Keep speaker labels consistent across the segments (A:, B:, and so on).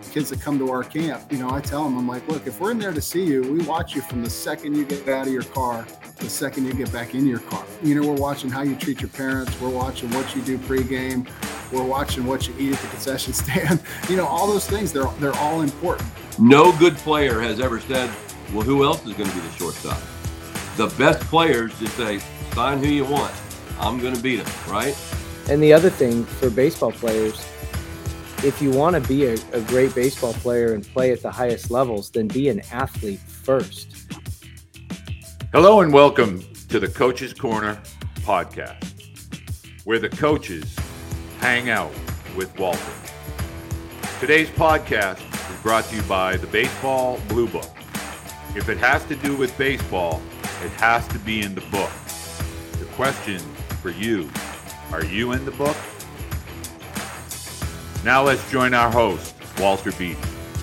A: kids that come to our camp, I tell them, I'm like, look, if we're in there to see you, we watch you from the second you get out of your car to the second you get back in your car. We're watching how you treat your parents. We're watching what you do pregame. We're watching what you eat at the concession stand. All those things, they're all important.
B: No good player has ever said, well, who else is going to be the shortstop? The best players just say, sign who you want. I'm going to beat them, right?
C: And the other thing for baseball players, if you want to be a great baseball player and play at the highest levels, then be an athlete first.
D: Hello and welcome to the Coach's Corner podcast, where the coaches hang out with Walter. Today's podcast is brought to you by the Baseball Blue Book. If it has to do with baseball, it has to be in the book. The question for you, are you in the book? Now let's join our host, Walter Beatty.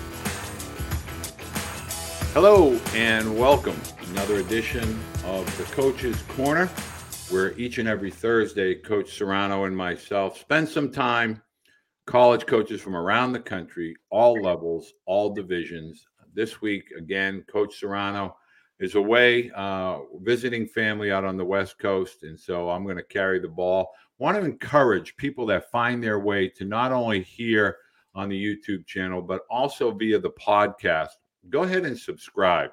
D: Hello and welcome to another edition of the Coach's Corner, where each and every Thursday, Coach Serrano and myself spend some time, college coaches from around the country, all levels, all divisions. This week, again, Coach Serrano is away visiting family out on the West Coast, and so I'm going to carry the ball. Want to encourage people that find their way to not only here on the YouTube channel, but also via the podcast. Go ahead and subscribe.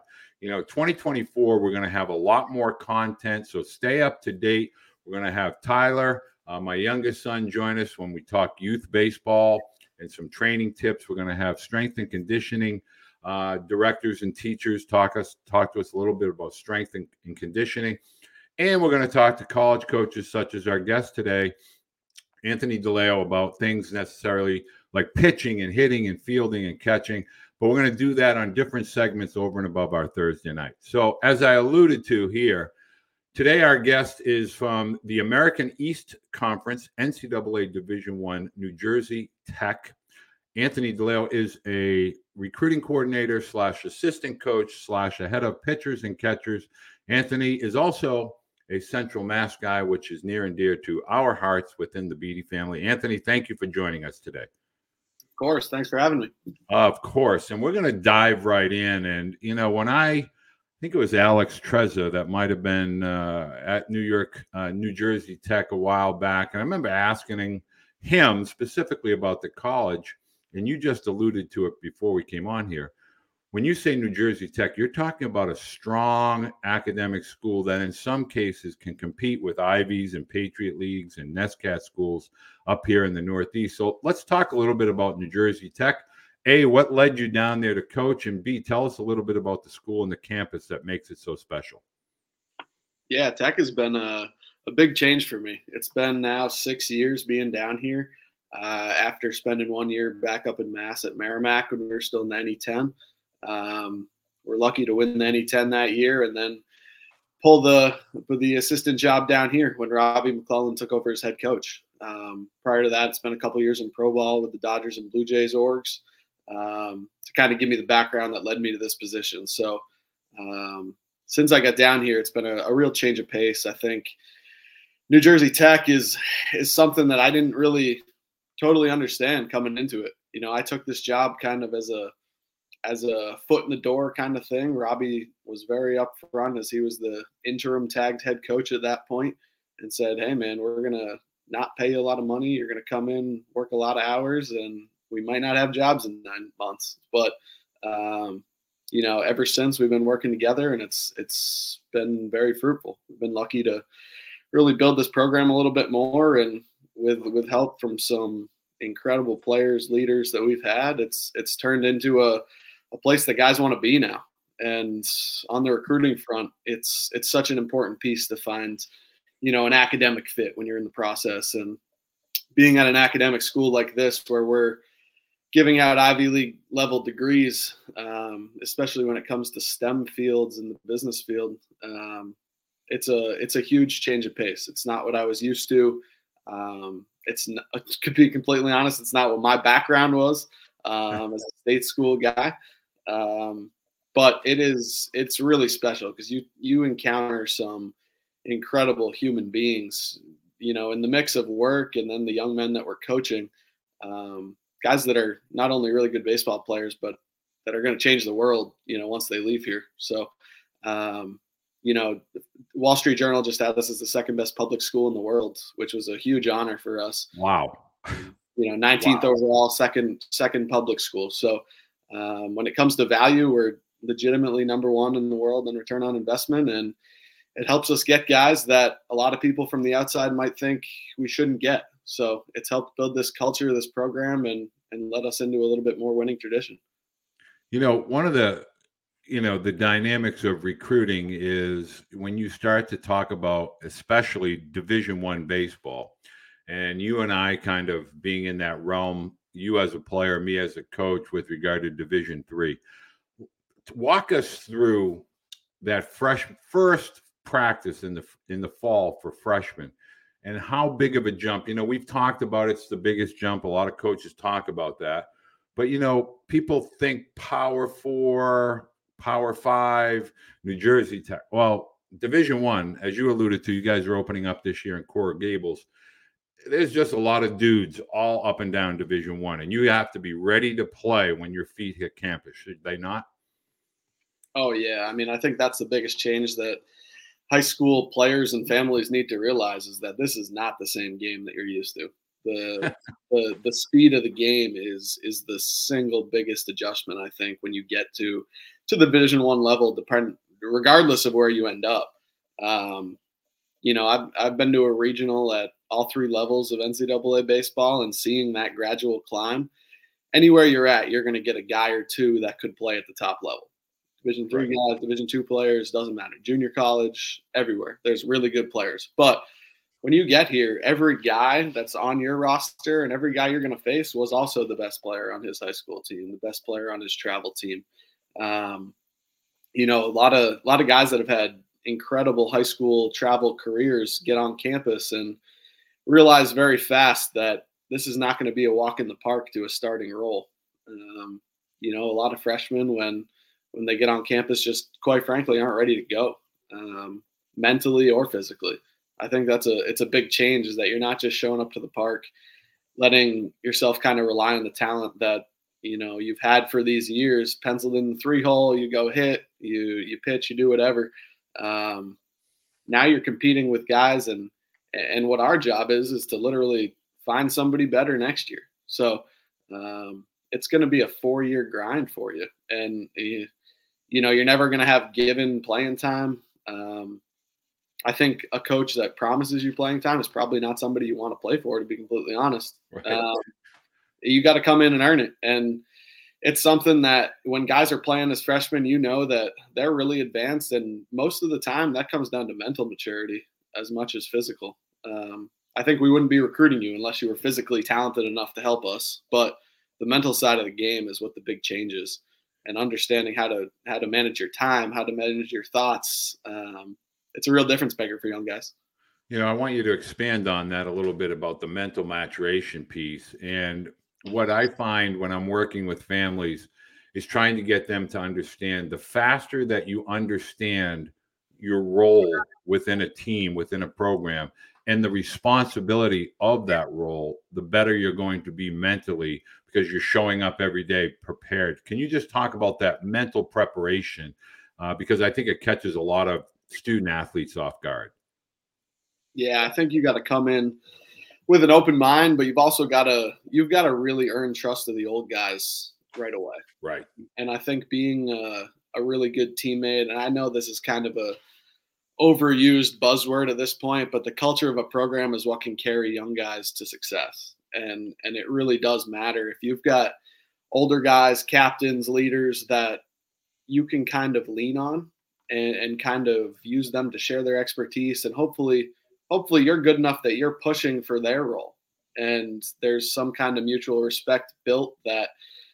D: 2024, we're going to have a lot more content, so stay up to date. We're going to have Tyler, my youngest son, join us when we talk youth baseball and some training tips. We're going to have strength and conditioning directors and teachers talk to us a little bit about strength and conditioning. And we're going to talk to college coaches such as our guest today, Anthony DeLeo, about things necessarily like pitching and hitting and fielding and catching. But we're going to do that on different segments over and above our Thursday night. So as I alluded to here, today our guest is from the American East Conference, NCAA Division I, New Jersey Tech. Anthony DeLeo is a recruiting coordinator / assistant coach / a head of pitchers and catchers. Anthony is also a Central Mass guy, which is near and dear to our hearts within the Beatty family. Anthony, thank you for joining us today.
E: Of course. Thanks for having me.
D: Of course. And we're going to dive right in. And, when I think it was Alex Trezza that might have been at New Jersey Tech a while back. And I remember asking him specifically about the college. And you just alluded to it before we came on here. When you say New Jersey Tech, you're talking about a strong academic school that in some cases can compete with Ivies and Patriot Leagues and NESCAT schools up here in the Northeast. So let's talk a little bit about New Jersey Tech. A, what led you down there to coach? And B, tell us a little bit about the school and the campus that makes it so special.
E: Yeah, Tech has been a big change for me. It's been now 6 years being down here after spending 1 year back up in Mass at Merrimack when we were still in the NE10. We're lucky to win the NE10 that year and then pull the assistant job down here when Robbie McClellan took over as head coach. Prior to that, spent a couple years in pro ball with the Dodgers and Blue Jays orgs to kind of give me the background that led me to this position. So since I got down here, it's been a real change of pace. I think New Jersey Tech is something that I didn't really totally understand coming into it. I took this job kind of as a foot in the door kind of thing. Robbie was very upfront as he was the interim tagged head coach at that point and said, hey man, we're going to not pay you a lot of money. You're going to come in, work a lot of hours, and we might not have jobs in 9 months. But, ever since we've been working together and it's been very fruitful. We've been lucky to really build this program a little bit more, and with help from some incredible players, leaders that we've had, it's turned into a place that guys want to be now. And on the recruiting front, it's such an important piece to find, an academic fit when you're in the process. And being at an academic school like this, where we're giving out Ivy League level degrees, especially when it comes to STEM fields and the business field, it's a huge change of pace. It's not what I was used to. It's not, to be completely honest, it's not what my background was as a state school guy. But it's really special because you encounter some incredible human beings, in the mix of work and then the young men that we're coaching. guys that are not only really good baseball players, but that are going to change the world, once they leave here. So, Wall Street Journal just had us as the second best public school in the world, which was a huge honor for us.
D: Wow.
E: 19th overall, second public school. So when it comes to value, we're legitimately number one in the world in return on investment. And it helps us get guys that a lot of people from the outside might think we shouldn't get. So it's helped build this culture, this program, and let us into a little bit more winning tradition.
D: One of the dynamics of recruiting is when you start to talk about, especially Division I baseball, and you and I kind of being in that realm, you as a player, me as a coach with regard to Division III. Walk us through that first practice in the fall for freshmen, and how big of a jump. We've talked about it's the biggest jump. A lot of coaches talk about that, but people think Power 4, Power 5, New Jersey Tech. Well, Division I, as you alluded to, you guys are opening up this year in Coral Gables. There's just a lot of dudes all up and down Division I, and you have to be ready to play when your feet hit campus. Should they not?
E: Oh, yeah. I mean, I think that's the biggest change that high school players and families need to realize is that this is not the same game that you're used to. The speed of the game is the single biggest adjustment, I think, when you get to the Division I level, regardless of where you end up. I've been to a regional at all three levels of NCAA baseball, and seeing that gradual climb. Anywhere you're at, you're going to get a guy or two that could play at the top level. Division III guys, Division II players, doesn't matter. Junior college, everywhere. There's really good players. But when you get here, every guy that's on your roster and every guy you're going to face was also the best player on his high school team, the best player on his travel team. A lot of guys that have had incredible high school travel careers get on campus and realize very fast that this is not going to be a walk in the park to a starting role. A lot of freshmen, when they get on campus, just quite frankly aren't ready to go, mentally or physically. I think it's a big change, is that you're not just showing up to the park, letting yourself kind of rely on the talent that you've had for these years, penciled in the 3-hole, you go hit, you pitch, you do whatever. Now you're competing with guys, and what our job is to literally find somebody better next year. So it's going to be a 4-year grind for you, and you're never going to have given playing time. I think a coach that promises you playing time is probably not somebody you want to play for, to be completely honest. Right. You got to come in and earn it. And it's something that when guys are playing as freshmen, that they're really advanced. And most of the time that comes down to mental maturity as much as physical. I think we wouldn't be recruiting you unless you were physically talented enough to help us. But the mental side of the game is what the big change is, and understanding how to manage your time, how to manage your thoughts. It's a real difference maker for young guys.
D: I want you to expand on that a little bit about the mental maturation piece. And what I find when I'm working with families is trying to get them to understand, the faster that you understand your role within a team, within a program, and the responsibility of that role, the better you're going to be mentally, because you're showing up every day prepared. Can you just talk about that mental preparation? Because I think it catches a lot of student athletes off guard.
E: Yeah, I think you got to come in with an open mind, but you've got to really earn trust of the old guys right away.
D: Right.
E: And I think being a really good teammate, and I know this is kind of a overused buzzword at this point, but the culture of a program is what can carry young guys to success. And it really does matter. If you've got older guys, captains, leaders that you can kind of lean on and kind of use them to share their expertise, and hopefully you're good enough that you're pushing for their role, and there's some kind of mutual respect built that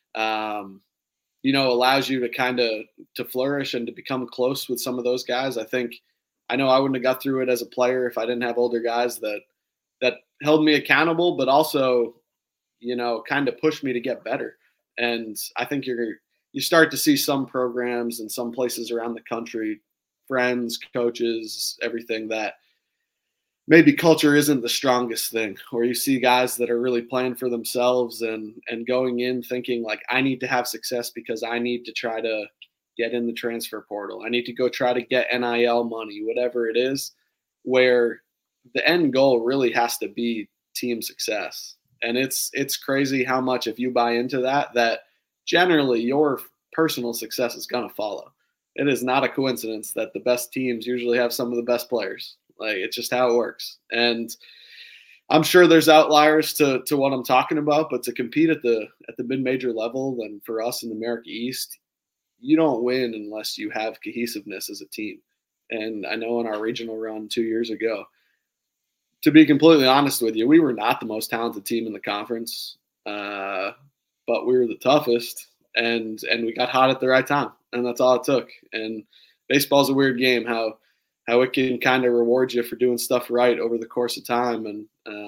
E: allows you to kind of to flourish and to become close with some of those guys. I know I wouldn't have got through it as a player if I didn't have older guys that held me accountable, but also kind of pushed me to get better. And I think you start to see some programs and some places around the country, friends, coaches, everything, that maybe culture isn't the strongest thing, or you see guys that are really playing for themselves and going in thinking like, I need to have success because I need to try to get in the transfer portal. I need to go try to get NIL money, whatever it is, where the end goal really has to be team success. And it's crazy how much, if you buy into that generally your personal success is going to follow. It is not a coincidence that the best teams usually have some of the best players. Like, it's just how it works. And I'm sure there's outliers to what I'm talking about, but to compete at the mid-major level, then for us in the America East, you don't win unless you have cohesiveness as a team. And I know in our regional run 2 years ago, to be completely honest with you, we were not the most talented team in the conference, but we were the toughest, and we got hot at the right time, and that's all it took. And baseball's a weird game, how it can kind of reward you for doing stuff right over the course of time, and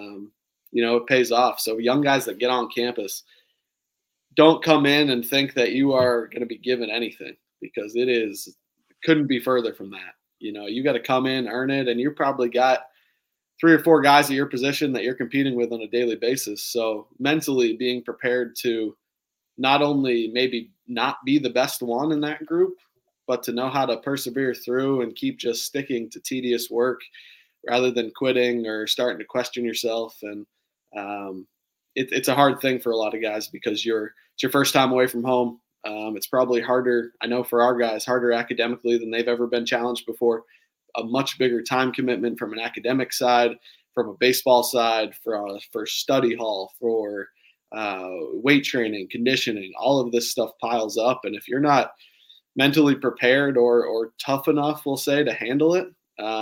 E: it pays off. So young guys that get on campus, don't come in and think that you are going to be given anything, because it couldn't be further from that. You got to come in, earn it, and you probably got 3 or 4 guys at your position that you're competing with on a daily basis. So mentally being prepared to not only maybe not be the best one in that group, but to know how to persevere through and keep just sticking to tedious work rather than quitting or starting to question yourself. And it's a hard thing for a lot of guys, because it's your first time away from home. It's probably harder, I know for our guys, harder academically than they've ever been challenged before. A much bigger time commitment from an academic side, from a baseball side, for study hall, for weight training, conditioning. All of this stuff piles up. And if you're not mentally prepared or tough enough, we'll say, to handle it,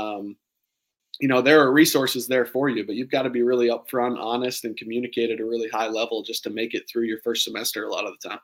E: there are resources there for you, but you've got to be really upfront, honest, and communicate at a really high level just to make it through your first semester a lot of the time.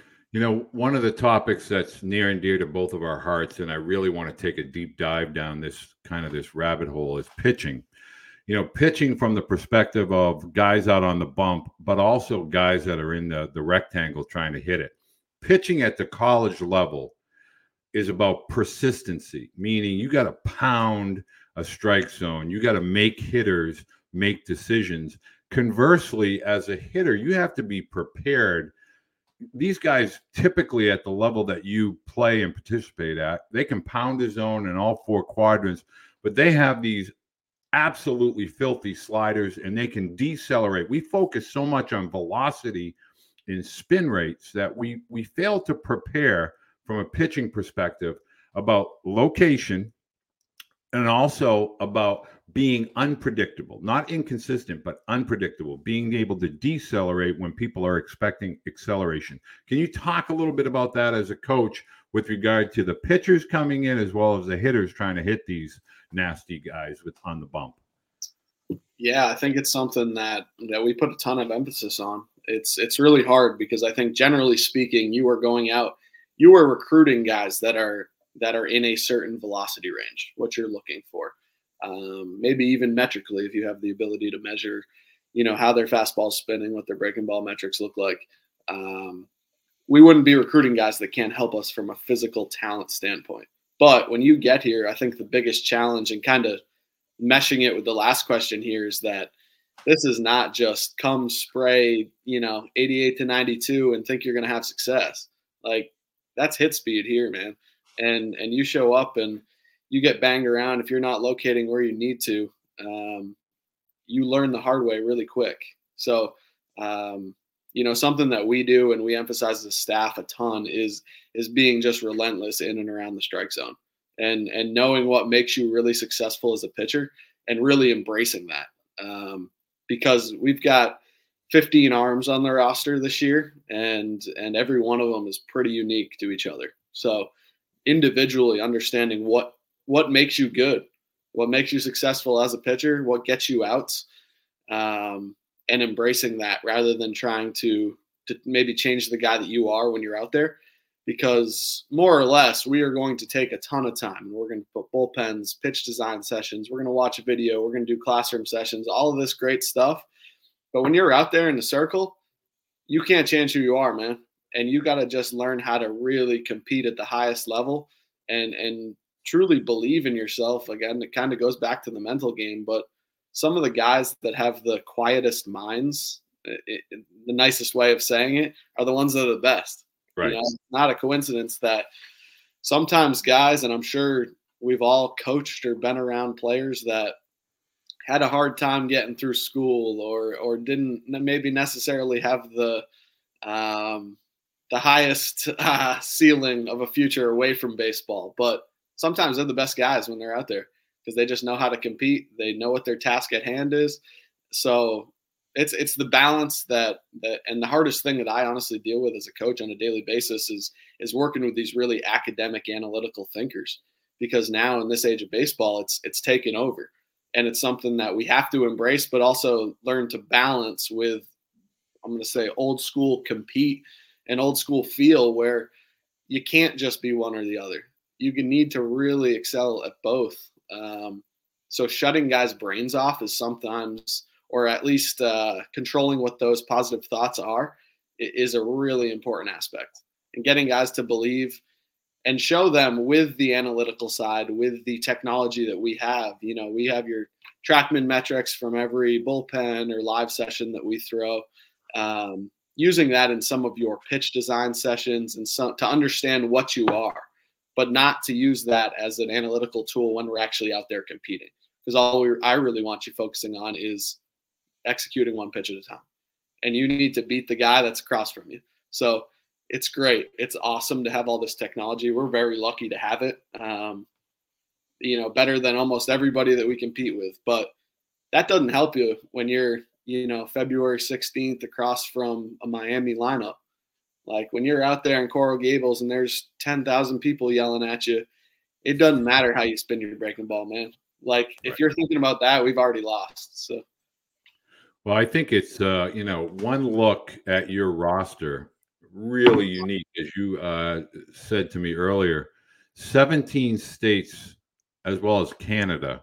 D: One of the topics that's near and dear to both of our hearts, and I really want to take a deep dive down this rabbit hole, is pitching. Pitching from the perspective of guys out on the bump, but also guys that are in the rectangle trying to hit it. Pitching at the college level is about persistency, meaning you got to pound a strike zone. You got to make hitters make decisions. Conversely, as a hitter, you have to be prepared. These guys, typically at the level that you play and participate at, they can pound the zone in all 4 quadrants, but they have these absolutely filthy sliders, and they can decelerate. We focus so much on velocity and spin rates that we fail to prepare from a pitching perspective about location, and also about being unpredictable, not inconsistent, but unpredictable, being able to decelerate when people are expecting acceleration. Can you talk a little bit about that as a coach with regard to the pitchers coming in as well as the hitters trying to hit these nasty guys on the bump?
E: Yeah, I think it's something that we put a ton of emphasis on. It's really hard, because I think generally speaking, you are going out, you are recruiting guys that are in a certain velocity range, what you're looking for. Maybe even metrically, if you have the ability to measure, how their fastball's spinning, what their breaking ball metrics look like. We wouldn't be recruiting guys that can't help us from a physical talent standpoint. But when you get here, I think the biggest challenge, and kind of meshing it with the last question here, is that this is not just come spray, 88 to 92 and think you're going to have success. Like, that's hit speed here, man. And you show up and you get banged around. If you're not locating where you need to, you learn the hard way really quick. So, something that we do and we emphasize as a staff a ton is being just relentless in and around the strike zone, and knowing what makes you really successful as a pitcher, and really embracing that. Because we've got 15 arms on the roster this year, and every one of them is pretty unique to each other. So individually understanding what makes you good, what makes you successful as a pitcher, what gets you outs, and embracing that rather than trying to maybe change the guy that you are when you're out there. Because more or less, we are going to take a ton of time. We're going to put bullpens, pitch design sessions. We're going to watch a video. We're going to do classroom sessions, all of this great stuff. But when you're out there in the circle, you can't change who you are, man. And you got to just learn how to really compete at the highest level and truly believe in yourself. Again, it kind of goes back to the mental game, but some of the guys that have the quietest minds, the nicest way of saying it, are the ones that are the best.
D: Right.
E: It's not a coincidence that sometimes guys, and I'm sure we've all coached or been around players that had a hard time getting through school or didn't maybe necessarily have the highest ceiling of a future away from baseball. But sometimes they're the best guys when they're out there because they just know how to compete. They know what their task at hand is. So it's the balance that and the hardest thing that I honestly deal with as a coach on a daily basis is working with these really academic, analytical thinkers, because now in this age of baseball, it's taken over, and it's something that we have to embrace, but also learn to balance with, I'm going to say, old school compete and old school feel, where you can't just be one or the other. You need to really excel at both. So shutting guys' brains off is sometimes, or at least controlling what those positive thoughts are, is a really important aspect. And getting guys to believe and show them with the analytical side, with the technology that we have. You know, we have your TrackMan metrics from every bullpen or live session that we throw. Using that in some of your pitch design sessions and to understand what you are, but not to use that as an analytical tool when we're actually out there competing. Because I really want you focusing on is executing one pitch at a time. And you need to beat the guy that's across from you. So it's great. It's awesome to have all this technology. We're very lucky to have it, better than almost everybody that we compete with. But that doesn't help you when you're, February 16th across from a Miami lineup. Like when you're out there in Coral Gables and there's 10,000 people yelling at you, it doesn't matter how you spin your breaking ball, man. Like if you're thinking about that, we've already lost. So.
D: Well, I think it's, one look at your roster, really unique, as you said to me earlier, 17 states as well as Canada.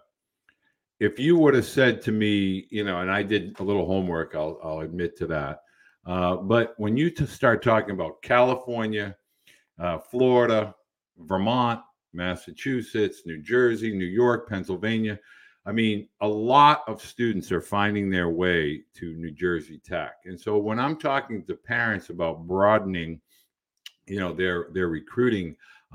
D: If you would have said to me, and I did a little homework, I'll admit to that. But when you start talking about California, Florida, Vermont, Massachusetts, New Jersey, New York, Pennsylvania, I mean, a lot of students are finding their way to New Jersey Tech. And so when I'm talking to parents about broadening, their recruiting,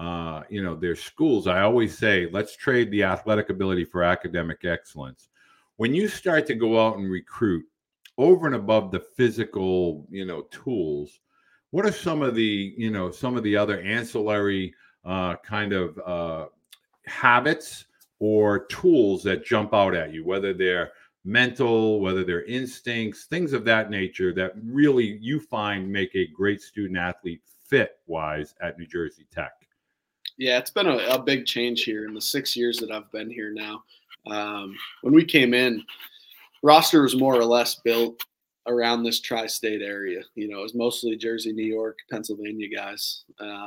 D: their schools, I always say, let's trade the athletic ability for academic excellence. When you start to go out and recruit over and above the physical, tools, what are some of the other ancillary kind of habits or tools that jump out at you, whether they're mental, whether they're instincts, things of that nature that really you find make a great student athlete fit-wise at New Jersey Tech?
E: Yeah, it's been a big change here in the 6 years that I've been here now. When we came in, roster was more or less built around this tri-state area. It was mostly Jersey, New York, Pennsylvania guys.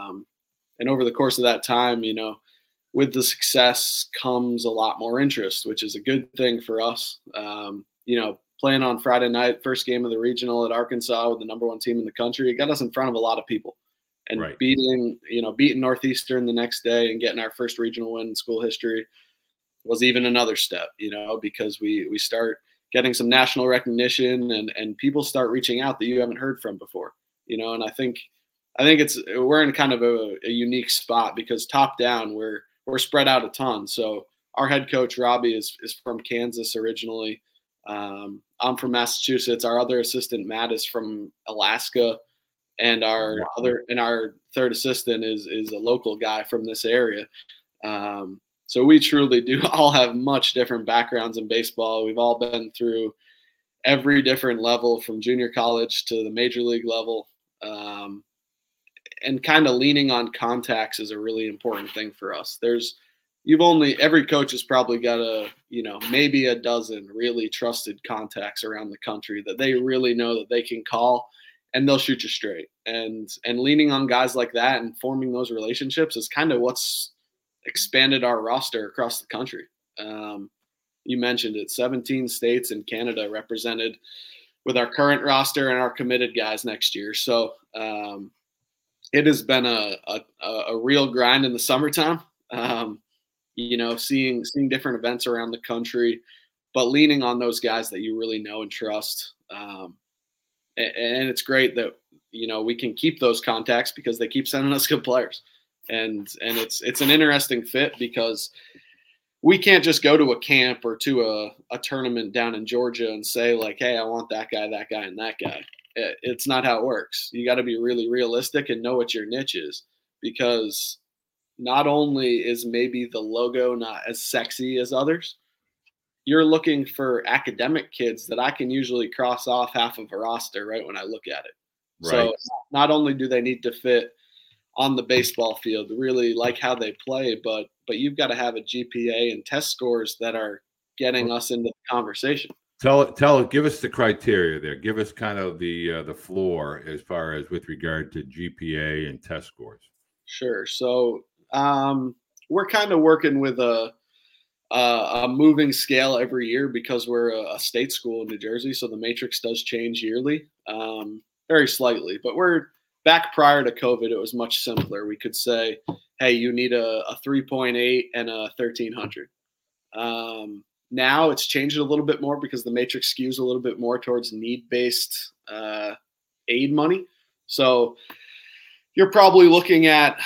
E: And over the course of that time, with the success comes a lot more interest, which is a good thing for us. Playing on Friday night, first game of the regional at Arkansas with the number one team in the country, it got us in front of a lot of people. And beating Northeastern the next day and getting our first regional win in school history was even another step, because we start getting some national recognition and people start reaching out that you haven't heard from before, and I think we're in kind of a unique spot because top down we're spread out a ton. So our head coach Robbie is from Kansas originally. I'm from Massachusetts. Our other assistant Matt is from Alaska, and our third assistant is a local guy from this area. So we truly do all have much different backgrounds in baseball. We've all been through every different level from junior college to the major league level. And kind of leaning on contacts is a really important thing for us. Every coach has probably got maybe a dozen really trusted contacts around the country that they really know that they can call and they'll shoot you straight. And leaning on guys like that and forming those relationships is kind of what's expanded our roster across the country. You mentioned it, 17 states and Canada represented with our current roster and our committed guys next year. So it has been a real grind in the summertime. Seeing different events around the country, but leaning on those guys that you really know and trust. And it's great that, we can keep those contacts because they keep sending us good players. And it's an interesting fit because we can't just go to a camp or to a tournament down in Georgia and say like, hey, I want that guy, and that guy. It's not how it works. You got to be really realistic and know what your niche is, because not only is maybe the logo not as sexy as others, you're looking for academic kids that I can usually cross off half of a roster right when I look at it. Right. So not only do they need to fit on the baseball field, really like how they play, but you've got to have a GPA and test scores that are getting us into the conversation.
D: Give us the criteria there. Give us kind of the floor as far as with regard to GPA and test scores.
E: Sure. So we're kind of working with a moving scale every year because we're a state school in New Jersey. So the matrix does change yearly, very slightly, but we're back prior to COVID. It was much simpler. We could say, hey, you need a 3.8 and a 1300. Now it's changed a little bit more because the matrix skews a little bit more towards need-based aid money. So you're probably looking at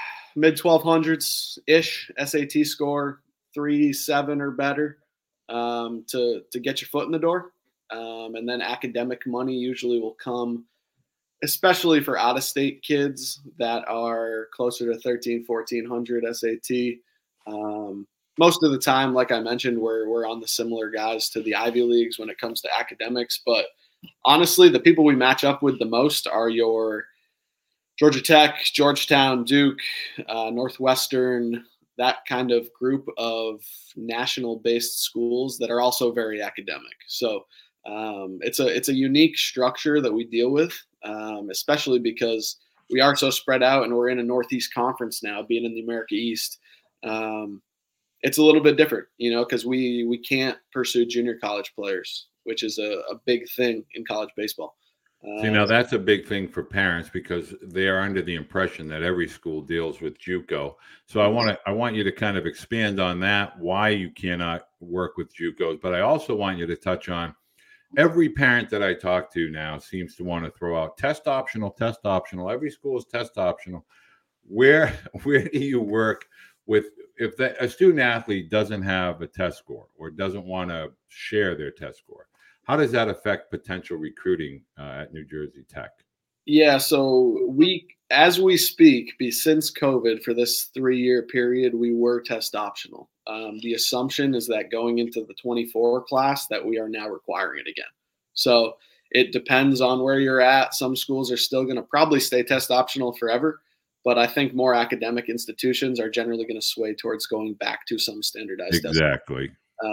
E: mid-1200s-ish SAT score, 3.7 or better to get your foot in the door. And then academic money usually will come, especially for out-of-state kids that are closer to 1,1400 SAT. Most of the time, like I mentioned, we're on the similar guys to the Ivy Leagues when it comes to academics. But honestly, the people we match up with the most are your Georgia Tech, Georgetown, Duke, Northwestern, that kind of group of national-based schools that are also very academic. So it's a unique structure that we deal with, especially because we are so spread out and we're in a Northeast Conference now, being in the America East. It's a little bit different, because we can't pursue junior college players, which is a big thing in college baseball.
D: See, now that's a big thing for parents because they are under the impression that every school deals with JUCO. So I want you to kind of expand on that, why you cannot work with JUCOs. But I also want you to touch on every parent that I talk to now seems to want to throw out test optional. Every school is test optional. Where do you work with if a student athlete doesn't have a test score or doesn't want to share their test score? How does that affect potential recruiting at New Jersey Tech?
E: Yeah, so as we speak, since COVID, for this 3-year period, we were test optional. The assumption is that going into the 24 class that we are now requiring it again. So it depends on where you're at. Some schools are still going to probably stay test optional forever, but I think more academic institutions are generally going to sway towards going back to some standardized testing.
D: Exactly.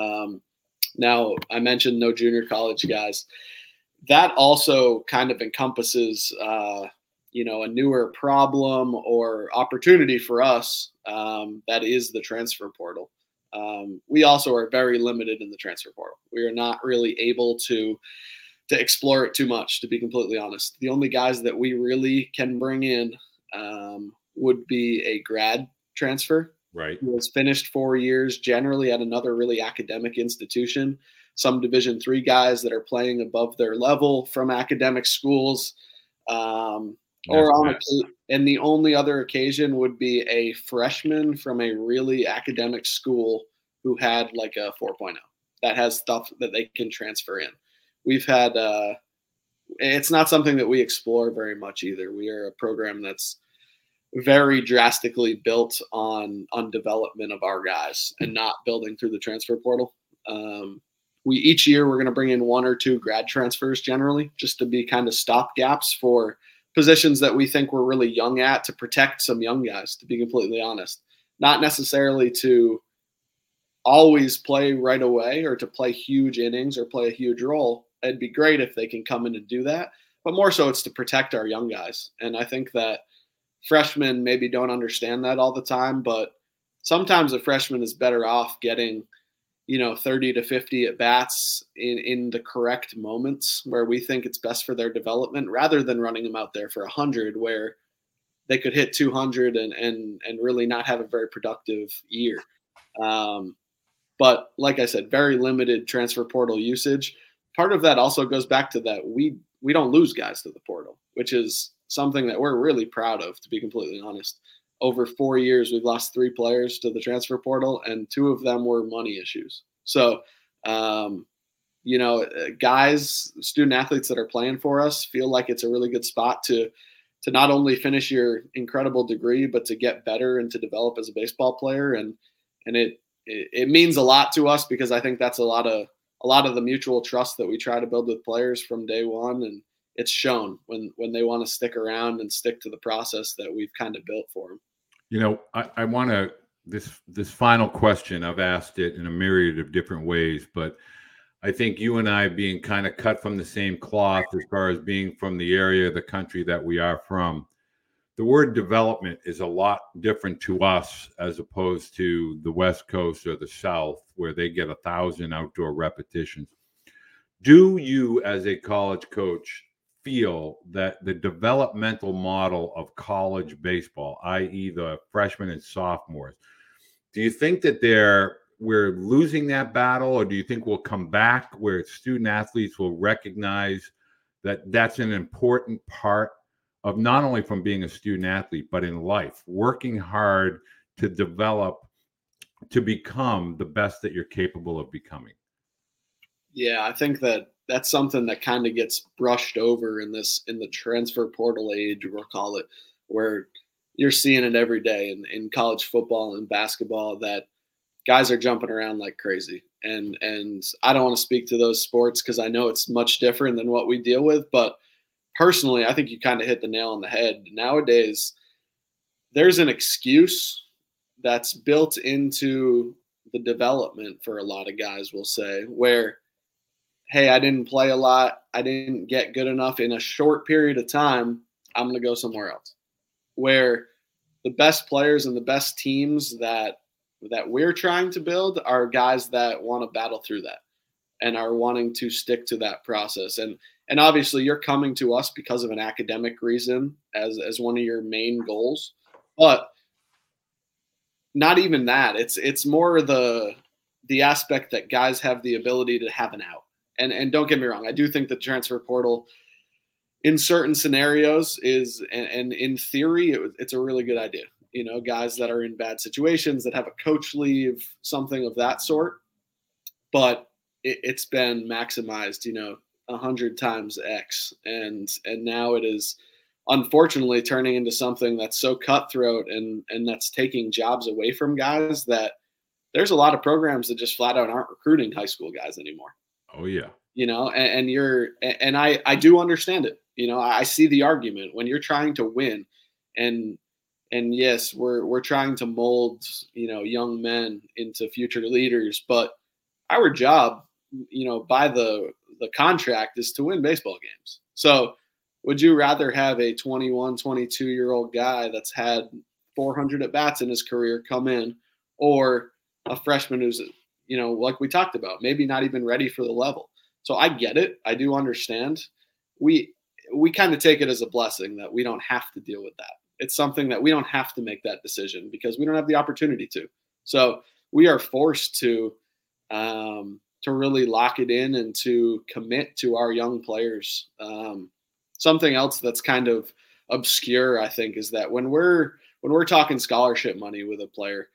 E: Now, I mentioned no junior college guys. That also kind of encompasses, a newer problem or opportunity for us. That is the transfer portal. We also are very limited in the transfer portal. We are not really able to explore it too much, to be completely honest. The only guys that we really can bring in would be a grad transfer.
D: Right.
E: Who has finished 4 years, generally at another really academic institution. Some Division III guys that are playing above their level from academic schools. And the only other occasion would be a freshman from a really academic school who had like a 4.0 that has stuff that they can transfer in. We've had it's not something that we explore very much either. We are a program that's very drastically built on development of our guys and not building through the transfer portal. Each year we're going to bring in 1 or 2 grad transfers generally, just to be kind of stopgaps for positions that we think we're really young at, to protect some young guys, to be completely honest. Not necessarily to always play right away or to play huge innings or play a huge role. It'd be great if they can come in and do that, but more so it's to protect our young guys. And I think that freshmen maybe don't understand that all the time, but sometimes a freshman is better off getting, 30 to 50 at bats in the correct moments where we think it's best for their development, rather than running them out there for 100 where they could hit 200 and really not have a very productive year. But like I said, very limited transfer portal usage. Part of that also goes back to that we don't lose guys to the portal, which is something that we're really proud of, to be completely honest. Over 4 years, we've lost 3 players to the transfer portal, and 2 of them were money issues. So, guys, student athletes that are playing for us feel like it's a really good spot to not only finish your incredible degree, but to get better and to develop as a baseball player. And it means a lot to us, because I think that's a lot of the mutual trust that we try to build with players from day one. And it's shown when they want to stick around and stick to the process that we've kind of built for them.
D: I want to, this final question, I've asked it in a myriad of different ways, but I think you and I, being kind of cut from the same cloth as far as being from the area of the country that we are from, the word development is a lot different to us as opposed to the West Coast or the South, where they get 1,000 outdoor repetitions. Do you, as a college coach, feel that the developmental model of college baseball, i.e. the freshmen and sophomores, do you think that we're losing that battle, or do you think we'll come back where student athletes will recognize that that's an important part of not only from being a student athlete, but in life, working hard to develop, to become the best that you're capable of becoming?
E: Yeah, I think that's something that kind of gets brushed over in the transfer portal age, we'll call it, where you're seeing it every day in college football and basketball, that guys are jumping around like crazy. And I don't want to speak to those sports because I know it's much different than what we deal with. But personally, I think you kind of hit the nail on the head. Nowadays, there's an excuse that's built into the development for a lot of guys, we'll say, where, hey, I didn't play a lot, I didn't get good enough in a short period of time, I'm going to go somewhere else. Where the best players and the best teams that we're trying to build are guys that want to battle through that and are wanting to stick to that process. And obviously you're coming to us because of an academic reason as one of your main goals, but not even that. It's more the aspect that guys have the ability to have an out. And don't get me wrong, I do think the transfer portal in certain scenarios is, and in theory, it's a really good idea. Guys that are in bad situations, that have a coach leave, something of that sort. But it's been maximized, 100 times X. And now it is unfortunately turning into something that's so cutthroat and that's taking jobs away from guys, that there's a lot of programs that just flat out aren't recruiting high school guys anymore.
D: Oh yeah.
E: And I do understand it. I see the argument when you're trying to win, and yes, we're trying to mold, young men into future leaders, but our job, by the contract is to win baseball games. So would you rather have a 21, 22-year-old guy that's had 400 at bats in his career come in, or a freshman who's, like we talked about, maybe not even ready for the level? So I get it. I do understand. We kind of take it as a blessing that we don't have to deal with that. It's something that we don't have to make that decision because we don't have the opportunity to. So we are forced to really lock it in and to commit to our young players. Something else that's kind of obscure, I think, is that when we're talking scholarship money with a player,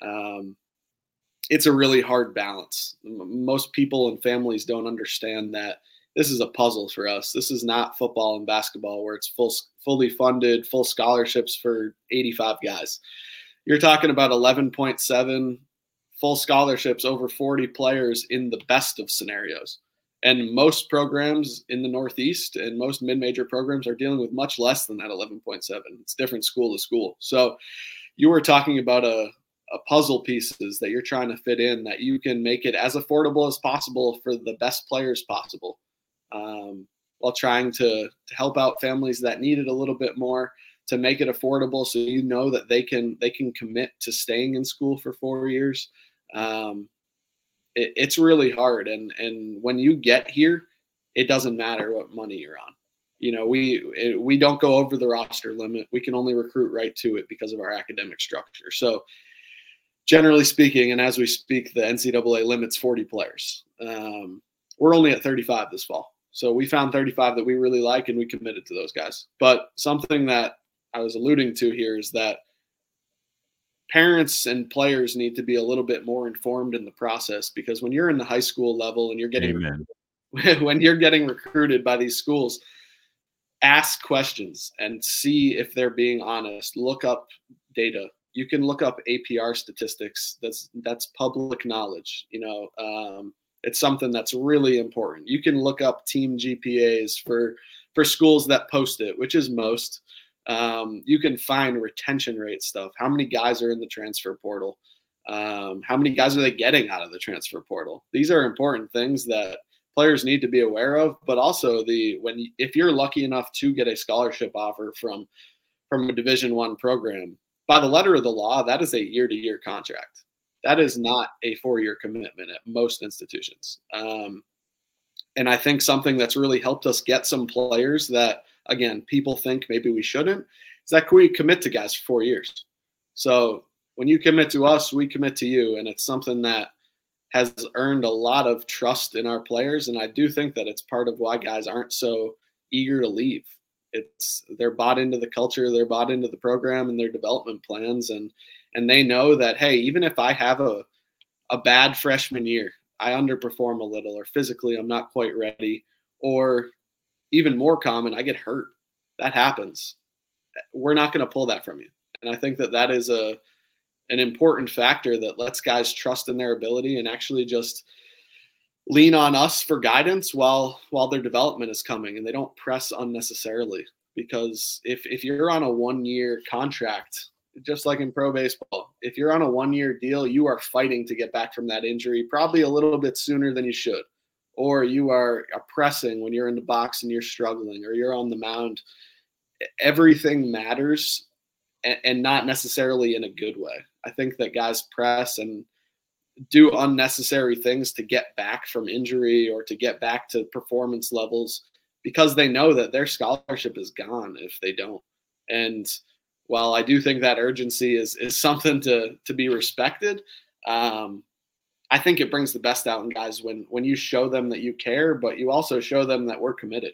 E: it's a really hard balance. Most people and families don't understand that this is a puzzle for us. This is not football and basketball where it's fully funded, full scholarships for 85 guys. You're talking about 11.7 full scholarships, over 40 players in the best of scenarios. And most programs in the Northeast and most mid-major programs are dealing with much less than that 11.7. It's different school to school. So you were talking about a puzzle pieces that you're trying to fit in, that you can make it as affordable as possible for the best players possible, while trying to help out families that need it a little bit more, to make it affordable so that they can commit to staying in school for 4 years. It's really hard. And when you get here, it doesn't matter what money you're on. We don't go over the roster limit. We can only recruit right to it because of our academic structure. So generally speaking, and as we speak, the NCAA limits 40 players. We're only at 35 this fall. So we found 35 that we really like, and we committed to those guys. But something that I was alluding to here is that parents and players need to be a little bit more informed in the process, because when you're in the high school level and you're getting when you're getting recruited by these schools, ask questions and see if they're being honest. Look up data. You can look up APR statistics. That's public knowledge. It's something that's really important. You can look up team GPAs for schools that post it, which is most. You can find retention rate stuff. How many guys are in the transfer portal? How many guys are they getting out of the transfer portal? These are important things that players need to be aware of, but also if you're lucky enough to get a scholarship offer from a Division I program, by the letter of the law, that is a year-to-year contract. That is not a 4-year commitment at most institutions. And I think something that's really helped us get some players that, again, people think maybe we shouldn't, is that we commit to guys for 4 years. So when you commit to us, we commit to you. And it's something that has earned a lot of trust in our players. And I do think that it's part of why guys aren't so eager to leave. They're bought into the culture, they're bought into the program and their development plans. And they know that, hey, even if I have a bad freshman year, I underperform a little, or physically I'm not quite ready, or even more common, I get hurt. That happens. We're not going to pull that from you. And I think that is an important factor that lets guys trust in their ability and actually just lean on us for guidance while their development is coming, and they don't press unnecessarily. Because if you're on a 1-year contract, just like in pro baseball, if you're on a 1-year deal, you are fighting to get back from that injury probably a little bit sooner than you should. Or you are pressing when you're in the box and you're struggling, or you're on the mound. Everything matters, and not necessarily in a good way. I think that guys press and do unnecessary things to get back from injury or to get back to performance levels, because they know that their scholarship is gone if they don't. And while I do think that urgency is something to be respected, I think it brings the best out in guys when you show them that you care, but you also show them that we're committed.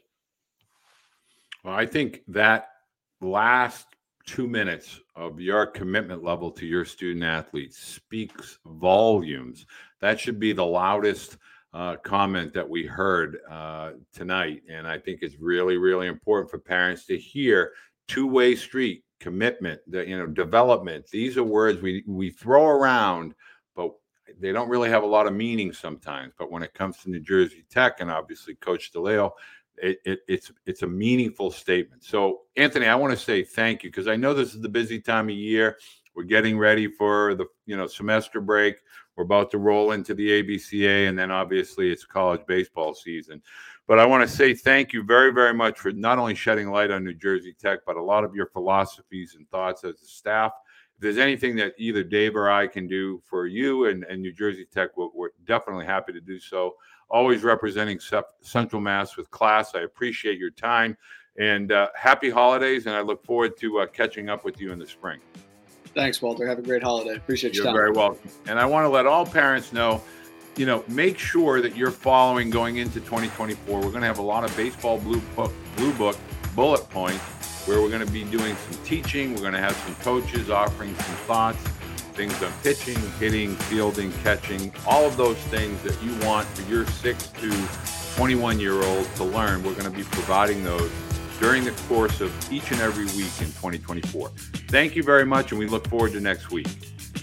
D: Well, I think that last 2 minutes of your commitment level to your student athletes speaks volumes. That should be the loudest comment that we heard tonight. And I think it's really, really important for parents to hear. Two-way street, commitment, development. These are words we throw around, but they don't really have a lot of meaning sometimes. But when it comes to New Jersey Tech and obviously Coach DeLeo, it's a meaningful statement. So, Anthony, I want to say thank you, because I know this is the busy time of year. We're getting ready for the semester break. We're about to roll into the ABCA, and then obviously it's college baseball season. But I want to say thank you very, very much for not only shedding light on New Jersey Tech, but a lot of your philosophies and thoughts as a staff. If there's anything that either Dave or I can do for you and New Jersey Tech, we're definitely happy to do so. Always representing Central Mass with class. I appreciate your time, and happy holidays, and I look forward to catching up with you in the spring.
E: Thanks, Walter. Have a great holiday. Appreciate your time.
D: You're very welcome. And I want to let all parents know, make sure that you're following going into 2024. We're going to have a lot of baseball blue book bullet points where we're going to be doing some teaching. We're going to have some coaches offering some thoughts, things on pitching, hitting, fielding, catching, all of those things that you want for your 6 to 21-year-old to learn. We're going to be providing those during the course of each and every week in 2024. Thank you very much, and we look forward to next week.